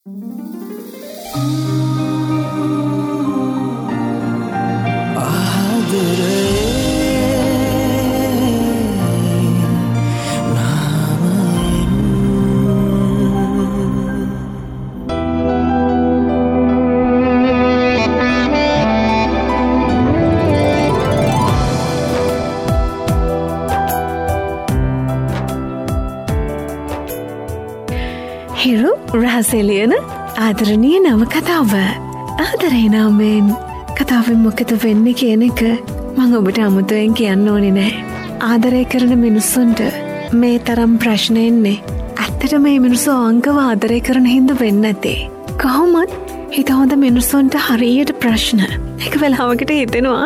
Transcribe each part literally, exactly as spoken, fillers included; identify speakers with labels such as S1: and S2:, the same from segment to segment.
S1: හිරු රහසෙලියන ආදරණීය නව කතාව. ආදරේ නාමයෙන් කතාවෙන් මොකද වෙන්නේ කියන එක මම ඔබට අමුතුවෙන් කියන්න ඕනේ නෑ. ආදරය කරන මිනිස්සුන්ට මේ තරම් ප්‍රශ්න එන්නේ ඇත්තටම මේ මිනිස්සු අංකව ආදරය කරන හින්දා වෙන්නේ නැතේ. කොහොමත් හිත හොඳ මිනිස්සුන්ට හරියට ප්‍රශ්න. එක වෙලාවකට හිතෙනවා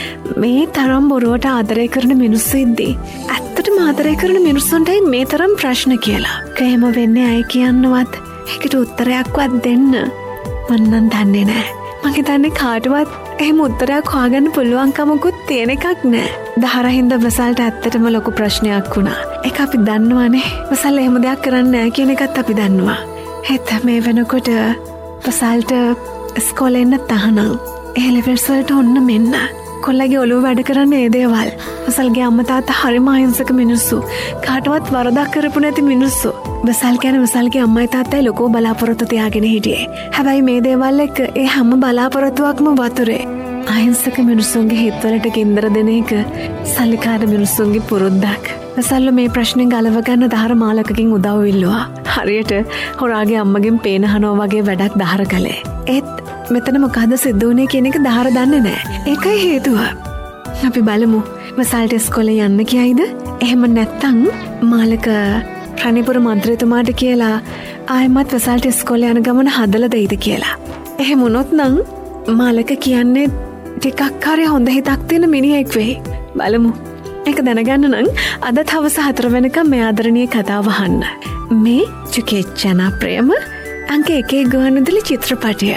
S1: මේ තරම් බොරුවට ආදරය කරන මිනිස්සු ඉද්දී ඇත්තටම ආදරය කරන මිනිස්සුන්ටයි මේ තරම් ප්‍රශ්න කියලා. කේම වෙන්නේ අය කියන්නවත් ඒකට උත්තරයක්වත් දෙන්න මම නම් දන්නේ නැහැ. මම හිතන්නේ කාටවත් එහෙම උත්තරයක් හොයාගන්න පුළුවන්කමකුත් තියෙන එකක් නෑ. දහරින්ද වසල්ට ඇත්තටම ලොකු ප්‍රශ්නයක් වුණා. ඒක අපි දන්නවනේ. වසල් එහෙම දෙයක් කරන්නේ නැහැ කියන එකත් අපි දන්නවා. හෙත් මේ වෙනකොට වසල්ට ඉස්කෝලේ යන්න තහනම්. ඒ ලෙවල්ස් වලට ඔන්න මෙන්න. කොල්ලගේ ඔළුව වැඩ කරන්නේ ඒ දේවල්. වසල්ගේ අම්මා තාත්තා හරිම අහිංසක මිනිස්සු. කාටවත් වරදක් කරපු නැති මිනිස්සු. වසල් කියන්නේ වසල්ගේ අම්මයි තාත්තයි ලොකෝ බලාපොරොත්තු තියාගෙන හිටියේ. හැබැයි මේ දේවල් එක්ක ඒ හැම බලාපොරොත්තුවක්ම වතුරේ. අහිංසක මිනිස්සුන්ගේ හිතවලට කින්දර දෙන එක සල්ලිකාර මිනිස්සුන්ගේ පුරුද්දක්. වසල්ල මේ ප්‍රශ්නේ ගලව ගන්න දහර මාලකකින් උදව් ඉල්ලුවා. හරියට හොරාගේ අම්මගෙන් පේන හනවා වගේ වැඩක් දහර කළේ. ඒත් මෙතන මොකද සිද්ධ වුනේ කියන එක දහර දන්නේ නැහැ. ඒකයි හේතුව. අපි බලමු වසල්ට ඉස්කෝලේ යන්න කියයිද? එහෙම නැත්නම් මාලක රණිපුර මන්ත්‍රීතුමාට කියලා ආයෙමත් වසල්ට ඉස්කෝලේ යන ගමන හදලා දෙයිද කියලා. එහෙම වුණොත් නම් මාලක කියන්නේ ටිකක් හරි හොඳ හිතක් තියෙන මිනිහෙක් වෙයි. බලමු. ඒක දැනගන්න නම් අද හවස හතර වෙනකම් මේ ආදරණීය කතාව අහන්න. මේ චුකේච්චන ප්‍රේම අංක එකේ ගුවන්විදුලි චිත්‍රපටය.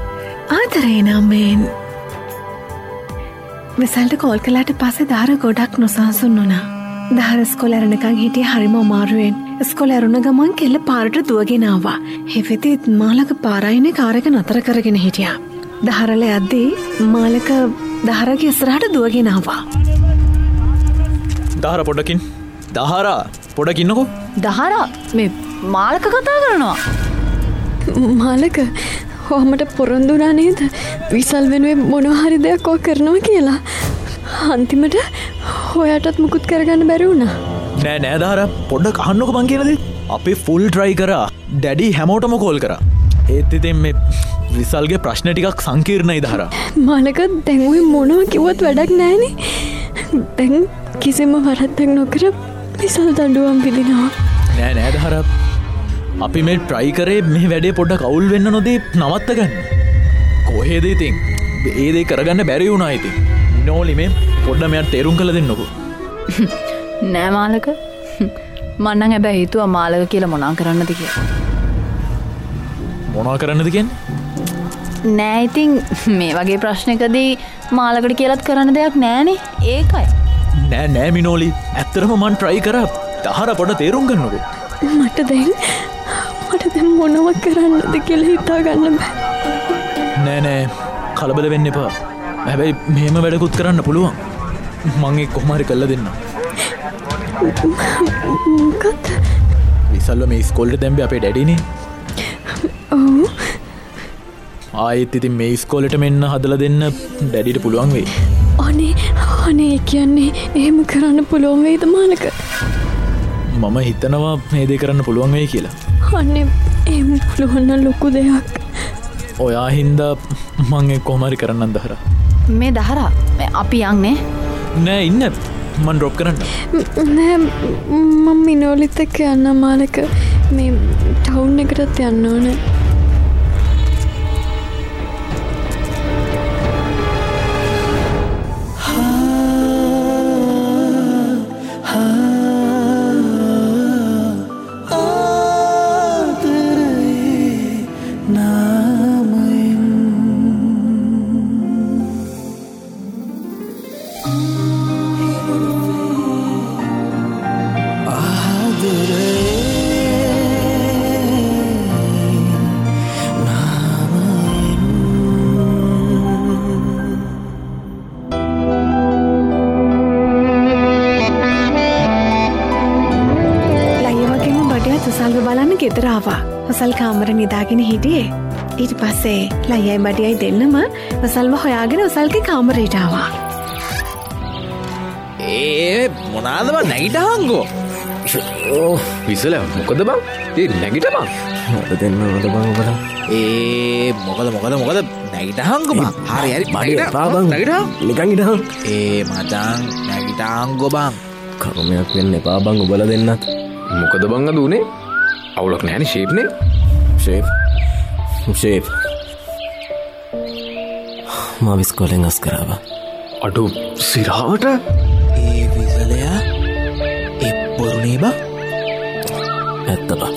S1: ආදරේ නාමයෙන්. වසල්ට කෝල් කළාට පස්සේ දාර ගොඩක් නොසන්සුන් වුණා. දහර ඉස්කෝලේ යනකම් හිටියේ හරිම අමාරුවෙන්. ඉස්කෝලේ යන ගමන් කෙල්ල පාරට දුවගෙන ආවා. හෙවෙතිත් මාලක පාරයිනේ කාර් එක නතර කරගෙන හිටියා. දහරල යද්දී මාලක දහරගේ ඉස්සරහට දුවගෙන ආවා.
S2: දහර පොඩකින්. දහරා පොඩකින්නකෝ.
S3: දහරා මේ මාලක කතා කරනවා.
S1: මාලක ඔහමට පොරොන්දු වුණා නේද? විසල් වෙනුවෙන් මොනවා හරි දෙයක් ඔය කරනවා කියලා. අන්තිමට ඔයාටත් මුකුත් කරගන්න බැරි වුණා.
S2: නෑ නෑ දහරා පොඩ්ඩක් අහන්නකෝ මං කියන දේ. අපි ෆුල් ට්‍රයි කරා. ඩැඩි හැමෝටම කෝල් කරා. ඒත් ඉතින් මේ විසල්ගේ ප්‍රශ්න ටිකක් සංකීර්ණයි දහරා.
S1: මාලක දැන් ඔය මොනවා කිව්වත් වැඩක් නෑනේ. දැන් කිසිම වරදක් නොකර විසල් දඬුවම් විඳිනවා.
S2: නෑ නෑ දහරා අපි මේ ට්‍රයි කරේ මේ වැඩේ පොඩ්ඩක් අවුල් වෙන්න නොදී නවත්ත ගන්න. කොහෙද ඉතින් ඒ දේ කරගන්න බැරි වුණා ඉතින්. නෝලි මේ පොඩ්ඩ මෙයාට තේරුම් කළ දෙන්නකෝ.
S3: නෑ මාලක. මං නම් හැබැයි හිතුවා මාලක කියලා මොනා කරන්නද කියලා.
S2: මොනවා කරන්නද කියන්නේ?
S3: නෑ ඉතින් මේ වගේ ප්‍රශ්නකදී මාලකට කියලාත් කරන්න දෙයක් නෑනේ. ඒකයි.
S2: නෑ නෑ මිනෝලි. ඇත්තටම මං ට්‍රයි කරා. දහර පොඩ තේරුම් ගන්නකෝ.
S1: මට දැන් මට දැන් මොනව කරන්නද කියලා හිතා ගන්න බෑ.
S2: නෑ නෑ කලබල වෙන්න එපා. හැබැයි මෙහෙම වැඩකුත් කරන්න පුළුවන්. මං ඒක කොහොම හරි කරලා දෙන්නම්.
S1: මොකක්ද?
S2: විසල්ව මේ ඉස්කෝලේට දැම්බේ අපේ ඩැඩිනේ.
S1: ඔව්.
S2: ආයෙත් ඉතින් මේ ඉස්කෝලේට මෙන්න හදලා දෙන්න ඩැඩිට පුළුවන් වෙයි.
S1: අනේ අනේ කියන්නේ එහෙම කරන්න පුළුවන් වෙයිද මාලක?
S2: මම හිතනවා මේ දේ කරන්න පුළුවන් වෙයි කියලා.
S1: අනේ එහෙම පුළුවන් නම් ලොකු දෙයක්.
S2: ඔයා හින්දා මං ඒක කොහොම හරි කරන්නම් දහරා.
S3: මේ දහරා අපි යන්නේ
S2: නෑ ඉන්න මං ඩ්‍රොප් කරන්න.
S1: නෑ මම මිනෝලිත් එක්ක යන්න මාලක. මේ ටවුන් එකටත් යන්න ඕනේ. ගෙදර ආවා. වසල් කාමරේ නිදාගෙන හිටියේ. ඊට පස්සේ ලයයි මඩියයි දෙන්නම වසල්ව හොයාගෙන වසල්ගේ කාමරේට ආවා.
S2: ඒ මොනාද බං නැගිටහංගෝ.
S4: ඕ විසල මොකද බං? ඒ නැගිට බං. මොකද දෙන්නවද බං ඔබලා?
S2: ඒ මොකද මොකද මොකද නැගිටහංගෝ බං. හරි හරි
S4: නැගිට බං. නැගිටහං. නිකන් හිටහං.
S2: ඒ මචං නැගිටහංගෝ බං.
S4: කර්මයක් වෙන්න එපා බං ඔබලා දෙන්නත්. මොකද බං අද උනේ? අවුලක් නැහැනේ ෂේප්නේ. ෂේප්. ෂේප්. මා විස්කෝලෙන් අස් කරාවා. අඩු සිරාවට
S2: ඒ විසලයා ඒ පොරුණේ බං.
S4: ඇත්ත බං.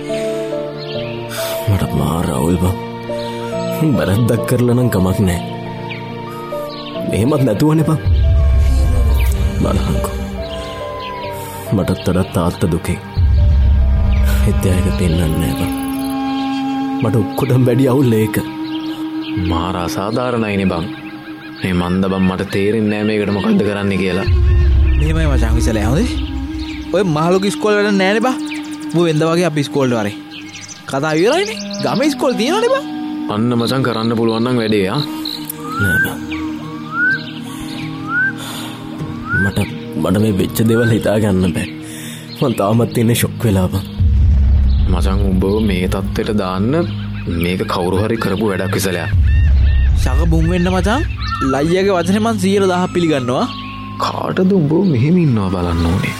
S4: මට මාර අවුල් බං. බරද්දක් කරලා නම් කමක් නැහැ. මෙහෙමත් නැතුවනේ බං. බලහන්කෝ. මටත් වඩා තාත්තා දුකේ. හිතයක පෙන්නන්නේ නැහැ බං. මට ඔක්කොටම වැඩි අවුල් ඒක. මාර අසාධාරණයිනේ බං. මේ මන්ද බං මට තේරෙන්නේ නැහැ මේකට මොකද්ද කරන්න කියලා.
S2: මෙහෙමයි මචං විසලයා හොඳේ. ඔය මහලොකු ඉස්කෝලේ වැඩ නැහැනේ බං. ඌ වෙන්ද වගේ අපි ඉස්කෝලේට වරේ. කතා ඉවරයිනේ. ගමේ ඉස්කෝලේ තියෙනවනේ බං.
S4: අන්න මචං කරන්න පුළුවන් නම් වැඩේ ආ. නෑ බං. මට මට මේ වෙච්ච දේවල් හිතා ගන්න බෑ. මං තාමත් ඉන්නේ ෂොක් වෙලා බං. මචං උඹ මේ තත්ත්වයට දාන්න මේක කවුරු හරි කරපු වැඩක් විසලයා.
S2: ශක බුම් වෙන්න මචං. ලයියාගේ වචනේ මං සියයට දහයක් පිළිගන්නවා.
S4: කාටද උඹ මෙහෙම ඉන්නවා බලන්න ඕනේ.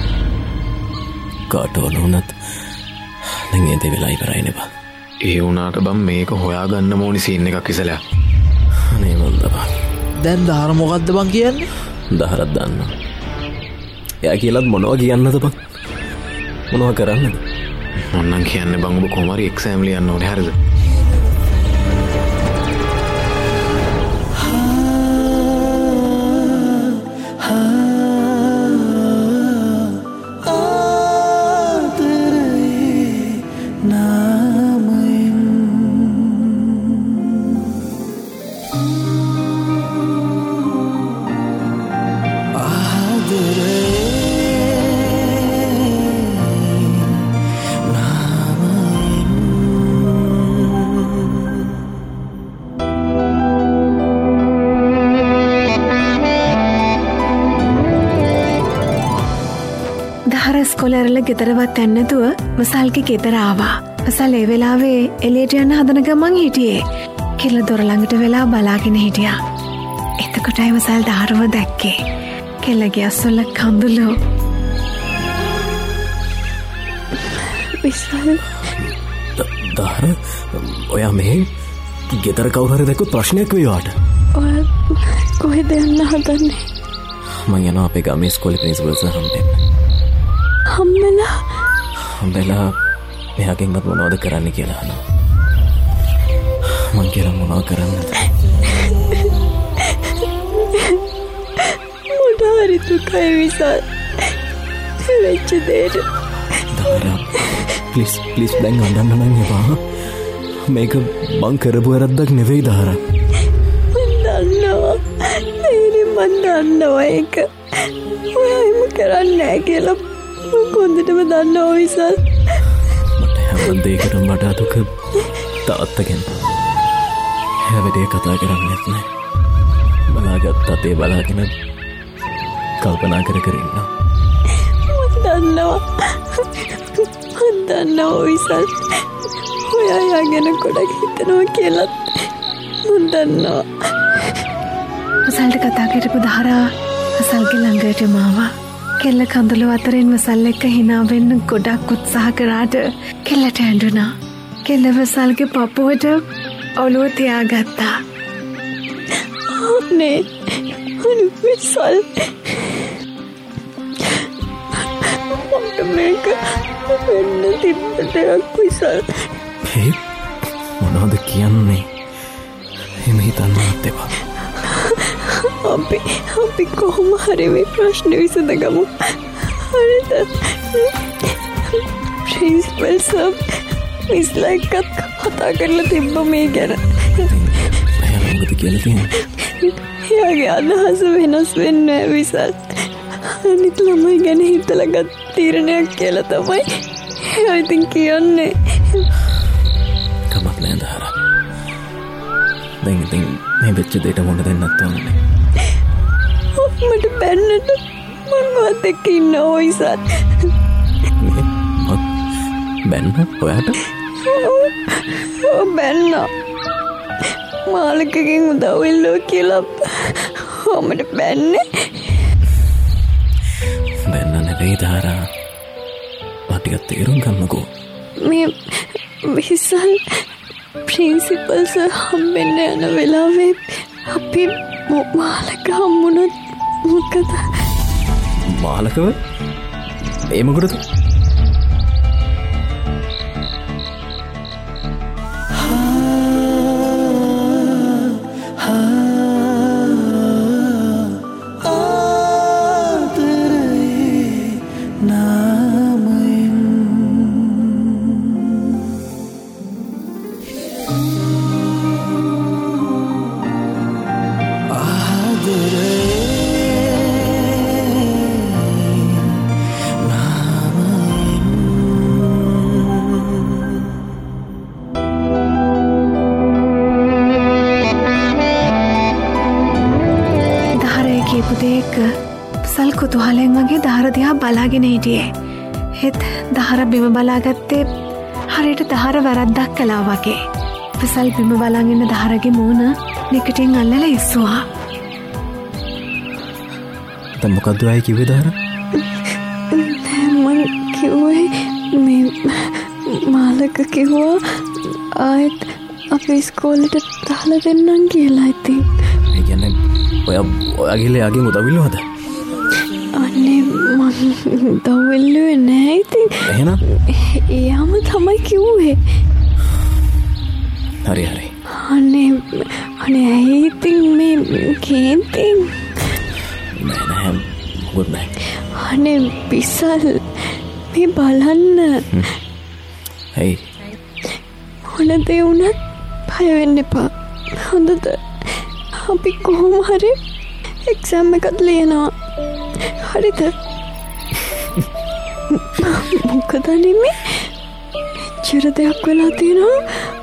S4: කාට ඕන වුණත් දැන් ඒ දේ වෙලා ඉවරයිනේ බං. ඒ වුණාට බං මේක හොයාගන්න ඕනි සීන් එකක් විසලයා. අනේ මන්ද බං.
S2: දැන් දහර මොකද්ද බං කියන්නේ?
S4: දහරක් දන්නවා. එයා කියලාත් මොනවා කියන්නද බං? මොනවා කරන්නද? මොන්නම් කියන්නේ බං ඔබ කොහොම හරි එක්සෑම් ලියන්න ඕනේ හරිද?
S1: ස්කොලරල ගෙදරවත් ඇන්නතුව වසල්ගේ ගෙදර ආවා. වසල් ඒ වෙලාවේ එළියට යන්න හදන ගමන් හිටියේ. කෙල්ල දොර ළඟට වෙලා බලාගෙන හිටියා. එතකොටයි වසල් දහරව දැක්කේ. කෙල්ලගේ අස්වල කඳුළු. විසල්
S4: දහර ඔයා මේ ගෙදර කවුරු හරි දැක්කොත් ප්‍රශ්නයක් වෙයි වාට.
S1: ඔය කොහෙද යන්න හදන්නේ?
S4: මං යනවා අපේ ගමේ ස්කෝලේ ප්‍රින්සිපල් සර් හම්බෙන්න.
S1: හම්බෙලා
S4: හම්බෙලා මෙයාගෙන්වත් මොනවද කරන්න කියලා අහනවා. මං කියලා මොනව කරන්නද?
S1: මොඩ හරි දුකයි විසල්. වෙච්ච දෙයට.
S4: දහරා ප්ලීස් ප්ලීස් දැන් අඬන්න නම් එපා. මේක මං කරපු වැරද්දක් නෙවෙයි දහරා.
S1: මං දන්නවා. ඒනේ මං දන්නවා ඒක. ඔයා එහෙම කරන්නේ නැහැ කියලා කොන්දටම දන්නවා විසල්.
S4: මට හැම දෙයකටම වඩා දුක තාත්තගෙන්. හැවදේ කතා කරන්නෙත් නෑ. බලාගත් අතේ බලාගෙන කල්පනා කර කර ඉන්නවා.
S1: මම දන්නවා. මම දන්නවා විසල්. ඔයා යාගෙන ගොඩක් හිතනවා කියලාත් මම දන්නවා. වසල්ට කතා කරපු දහරා වසල්ගේ ළඟටම ආවා. කෙල්ල කඳුළු අතරින් වසල් එක්ක hina වෙන්න ගොඩක් උත්සාහ කරාට කෙල්ලට ඇඬුණා. කෙල්ල වසල්ගේ පපුවට ඔළුව තියාගත්තා. අනේ අනේ විසල් මට මේක වෙන්න තිබ්බට විසල්.
S4: හේ මොනවද කියන්නේ? එහෙම හිතන්නත් එපා.
S1: අපි අපි කොහොම හරි මේ ප්‍රශ්නේ විසඳගමු. හරිද? ප්‍රින්සිපල් සර් විස්ලා එක්කත් කතා කරලා තිබ්බ මේ ගැන.
S4: එයා මොකද කියලා තියෙන්නේ?
S1: එයාගේ අදහස වෙනස් වෙන්නේ නැහැ විසල්. අනිත් ළමයි ගැන හිතලා ගත් තීරණයක් කියලා තමයි ඉතින් කියන්නේ
S4: කමක් නෑ දහරා. දැන් ඉතින් මේ වෙච්ච දෙයට මොන දෙන්නත් ඕනේ.
S1: මට බැන්නට මංවත් එක්ක ඉන්න ඕයිසත්.
S4: බැන්න ඔයාට?
S1: ඔව් බැන්න. මාලකගෙන් උදව් ඉල්ලුවා කියලා මට බැන්නේ.
S4: බැන්න නෙවෙයි දහරා. ටිකක් තේරුම් ගන්නකෝ.
S1: මේ විසල් ප්‍රින්සිපල් සර් හම්බෙන්න යන වෙලාවේ අපි මාලක හම්බුණොත් මොකද?
S4: මාලකව? ඒ මොකටද?
S1: සල් කුතුහලෙන් වගේ දහර දිහා බලාගෙන හිටියේ. හෙත් දහර බිම බලාගත්තේ හරියට දහර වැරද්දක් කළා වගේ. විසල් බිම බලාගෙන ඉන්න දහරගේ මූණ නිකටින් අල්ලලා ඉස්සුවා.
S4: දැන් මොකද්ද ආයි කිව්වේ දහර?
S1: මම කිව්වේ මේ මාලක කිව්වා ආයෙත් අපේ ඉස්කෝලේට දාලා දෙන්නම් කියලා ඉතින්.
S4: ඒ කියන්නේ ඔය ඔයා ගිහලා යාගෙන් උදව් ඉල්ලුවද?
S1: අනේ මම උදව් ඉල්ලුවේ නෑ ඉතින්.
S4: එහෙනම්
S1: එයාම තමයි කිව්වේ.
S4: හරි හරි.
S1: අනේ අනේ ඇයි ඉතින් මේ කේන්තින්?
S4: නෑ නෑ මොකද නෑ.
S1: අනේ විසල් මේ බලන්න.
S4: හයි.
S1: මොන දේ වුණත් බය වෙන්න එපා. හොඳද? අපි කොහොම හරි එක්සෑම් එකක් ලියනවා. හරිද? මොකද නෙමෙයි මෙච්චර දෙයක් වෙලා තියෙනවා.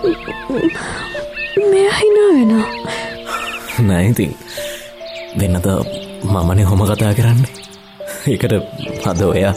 S1: මෙයා හිනා වෙනවා.
S4: නෑ ඉතින් වෙනද මමනේ හොම කතා කරන්නේ. ඒකට අද ඔයා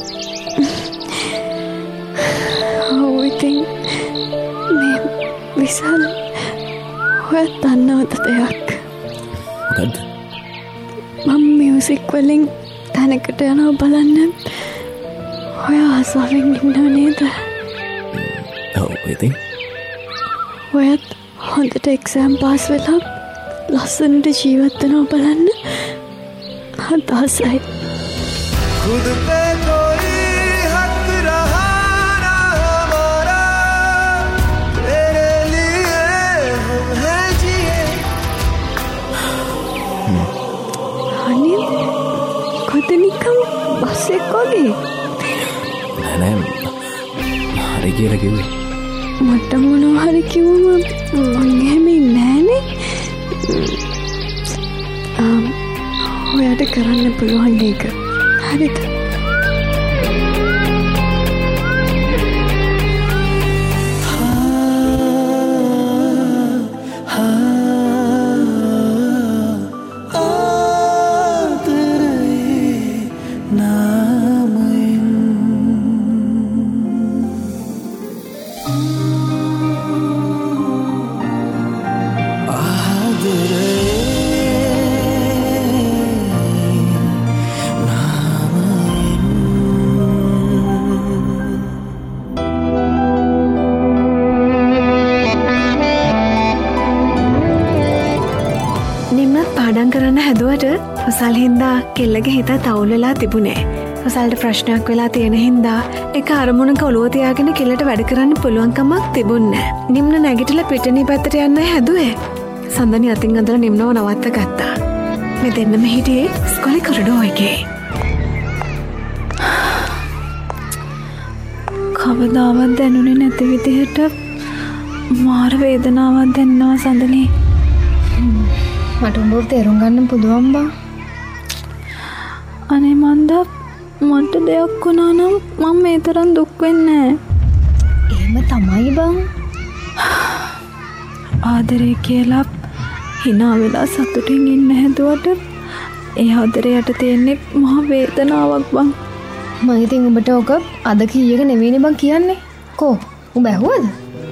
S1: ඔව් ඉතින් මේ විසල් ඔයා දන්නවද දෙයක්?
S4: මොකද්ද?
S1: මම මියුසික් වලින් තැනකට යනවා බලන්න. ඔයා ආසාවෙන් ඉන්නව නේද?
S4: ඔව් ඉතින්
S1: ඔයත් හොඳට එක්සෑම් පාස් වෙලා ලස්සනට ජීවත් වෙනවා බලන්න. අදහසයි.
S5: खुद पे कोई हक रहा ना हमारा तेरे लिए हम हैं जिए.
S1: අනේ කොතනිකම් බස් එක වගේ.
S4: නෑ නෑ හරි කියලා කිව්වේ.
S1: මට මොනවා හරි කිව්වම මං එහෙම නෑනේ. ආම් ඔයාට කරන්න පුළුවන් එක. හරිද? කරන්න හැදුවට වසල් හින්දා කෙල්ලගේ හිත තවුල් වෙලා තිබුණේ. වසල්ට ප්‍රශ්නයක් වෙලා තියෙන හින්දා එක අරමුණක ඔළුව තියාගෙන කෙල්ලට වැඩ කරන්න පුළුවන්කමක් තිබුණේ නැහැ. නිම්න නැගිටලා පිටණි පැත්තට යන්න හැදුවේ. සඳනි අතින් අදලා නිම්නව නවත්ත ගත්තා. මේ දෙන්නම හිටියේ ඉස්කෝලේ කොරිඩෝ එකේ. කවදාවත් දැනුනේ නැති විදිහට මාර වේදනාවක් දැනෙනවා සඳනි.
S3: මට උඹට තේරුම් ගන්න පුළුවන් බා.
S1: අනේ මන්ද මට දෙයක් වුණා නම් මම මේ තරම් දුක් වෙන්නේ නැහැ.
S6: එහෙම තමයි බං.
S1: ආදරේ කියලා hina වෙලා සතුටින් ඉන්න හැදුවට ඒ ආදරයට තියෙන්නේ මහ වේදනාවක් බං.
S6: මම ඉතින් උඹට ඔක අද කීයක නෙවෙයිනේ බං කියන්නේ. කෝ උඹ ඇහුවද?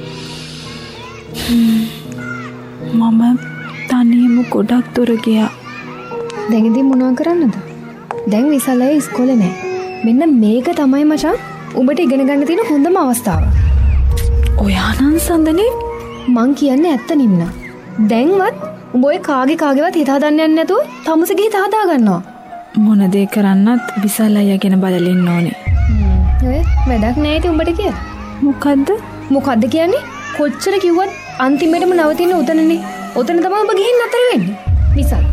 S1: මම තනියම ගොඩක් දුර ගියා.
S6: දැන් ඉතින් මොනවා කරන්නද? දැන් විසලයේ ඉස්කෝලේ නෑ. මෙන්න මේක තමයි මචං උඹට ඉගෙන ගන්න තියෙන හොඳම අවස්ථාව.
S1: ඔයා නම් සඳනේ
S6: මං කියන්නේ ඇත්ත නිම්නා. දැන්වත් උඹ ඔය කාගේ කාගේවත් හිත හදන්න යන්නේ නැතුව තමුසේගේ හිත හදා ගන්නවා.
S1: මොන දේ කරන්නත් විසල් අයියා ගැන බලලින්න ඕනේ.
S6: ඔය වැඩක් නෑ ඉතින් උඹට කියලා.
S1: මොකද්ද?
S6: මොකද්ද කියන්නේ? කොච්චර කිව්වත් අන්තිමේටම නවතින්නේ උතනනේ. උතන තමයි ඔබ ගිහින් නතර වෙන්නේ. විසල්.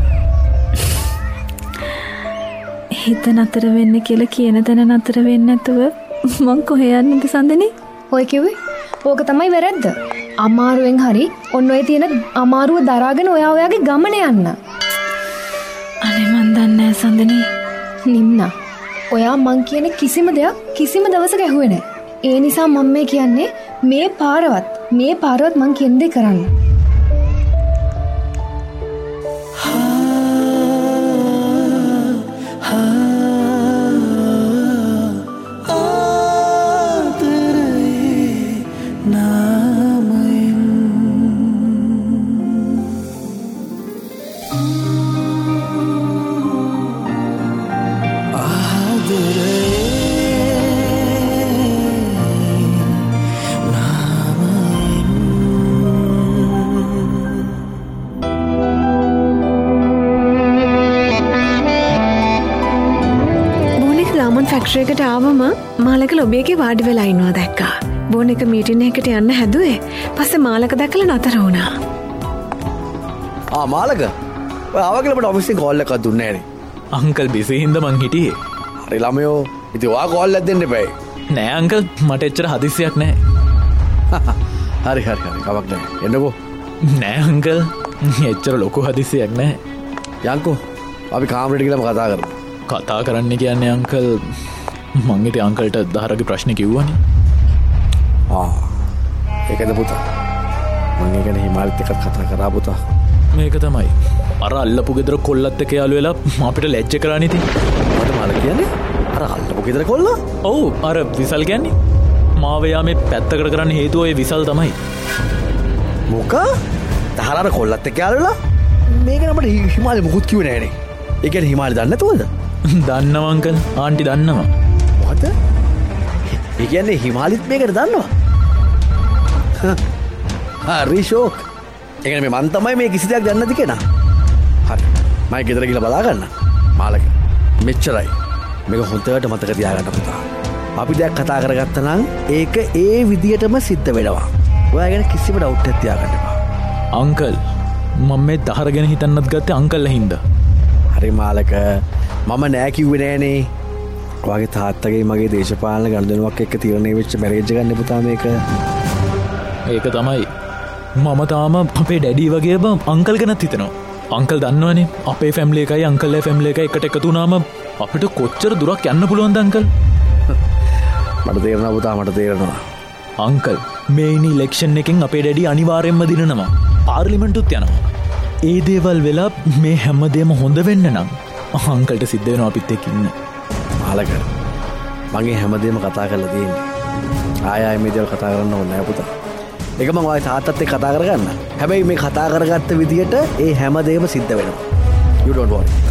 S1: හිත නතර වෙන්න කියලා කියන තැන නතර වෙන්නේ නැතුව මං කොහේ යන්නද සඳනේ?
S6: ඔය කිව්වේ ඕක තමයි වැරද්ද. අමාරුවෙන් හරි ඔන්න ඔය තියෙන අමාරුව දරාගෙන ඔයා ඔයාගේ ගමන යන්න.
S1: අනේ මන් දන්නේ නැහැ සඳනේ.
S6: නිම්නා. ඔයා මං කියන කිසිම දෙයක් කිසිම දවසක ඇහුවේ නැහැ. ඒ නිසා මම මේ කියන්නේ මේ පාරවත් මේ පාරවත් මං කියන දේ කරන්න.
S1: ෆැක්ටරියකට ආවම මාලක ලොබියගේ වාඩි වෙලා ඉන්නවා දැක්කා. බෝන් එක මීටින් එකකට යන්න හැදුවේ. පස්සේ මාලක දැකලා නතර වුණා.
S7: ආ මාලක. ඔය ආව කියලා මට ඔෆිස් එකේ කෝල් එකක් දුන්නේ නෑනේ.
S2: අංකල් බිසි හින්දා මං හිටියේ.
S7: හරි ළමයෝ. ඉතින් ඔයා කෝල් එකක් දෙන්න එපා.
S2: නෑ අංකල් මට එච්චර හදිස්සියක් නෑ.
S7: හරි හරි හරි කමක් නෑ. එන්නකෝ.
S2: නෑ අංකල් එච්චර ලොකු හදිස්සියක් නෑ.
S7: යන්කෝ. අපි කාමරේට ගිහලා කතා කරමු.
S2: කතා කරන්න කියන්නේ අංකල් මංගේට අංකල්ට දහරගේ ප්‍රශ්න කිව්වනේ.
S7: ආ ඒකද පුතා. මං ඒ ගැන හිමාලිත් එක්ක කතා කරා පුතා.
S2: මේක තමයි. අර අල්ලපු ගෙදර කොල්ලත් එක්ක යාළු වෙලා අපිට ලැජ්ජ කරානේ ඉතින්.
S7: මට මාල කියන්නේ අර අල්ලපු ගෙදර කොල්ලා?
S2: ඔව් අර විසල් කියන්නේ. මාව යා මේ පැත්තකට කරන්න හේතුව ඔය විසල් තමයි.
S7: මොකා? දහර අර කොල්ලත් එක්ක යාළු වෙලා? මේක නම් අපිට හිමාලි මුකුත් කිව්වේ නෑනේ. ඒ කියන්නේ හිමාලි දන්නේ නැතුවද?
S2: දන්නවා අංකල් ආන්ටි දන්නවා.
S7: මොකද? ඒ කියන්නේ හිමාලිත් මේකට දන්නවා. හරි ෂෝක්. ඒ කියන්නේ මේ මන් තමයි මේ කිසි දෙයක් දන්නේ නැති කෙනා. හරි. මම ගෙදර ගිහලා බලා ගන්න. මාලක. මෙච්චරයි. මේක හොඳට මතක තියාගන්න පුතා. අපි දැන් කතා කරගත්තා නම් ඒක ඒ විදියටම සිද්ධ වෙනවා. ඔයා ගැන කිසිම ඩවුට් එකක් තියාගන්න එපා.
S2: අංකල් මම මේ දහර ගැන හිතන්නත් ගත්තේ අංකල්ලා හින්දා.
S7: හරි මාලක. මම නෑ කිව්වේ නෑනේ. ඔයාගේ තාත්තගේ මගේ දේශපාලන ගනුදෙනුවක් එක්ක තීරණය වෙච්ච මැරේජ් ගන්න පුතා මේක.
S2: ඒක තමයි. මම තාම අපේ ඩැඩි වගේම අංකල් ගැනත් හිතනවා. අංකල් දන්නවනේ අපේ ෆැමිලි එකයි අංකල්ගේ ෆැමිලි එකයි එකට එකතු වුණාම අපිට කොච්චර දුරක් යන්න පුළුවන්ද අංකල්?
S7: මට තේරෙනවා පුතා මට තේරෙනවා.
S2: අංකල් මේ ඉනි ඉලෙක්ෂන් එකෙන් අපේ ඩැඩි අනිවාර්යෙන්ම දිනනවා. පාර්ලිමේන්තුත් යනවා. ඒ දේවල් වෙලා මේ හැමදේම හොඳ වෙන්න නම් අංකල්ට සිද්ධ වෙනවා අපිත් එක්ක ඉන්න.
S7: මාලක මගේ හැමදේම කතා කරලා තියෙන්නේ. ආය ආය මේ දේවල් කතා කරන්න ඕනේ නෑ පුතා. ඒක මම ඔය තාත්තත් එක්ක කතා කරගන්න. හැබැයි මේ කතා කරගත්ත විදියට ඒ හැමදේම සිද්ධ වෙනවා. You don't worry.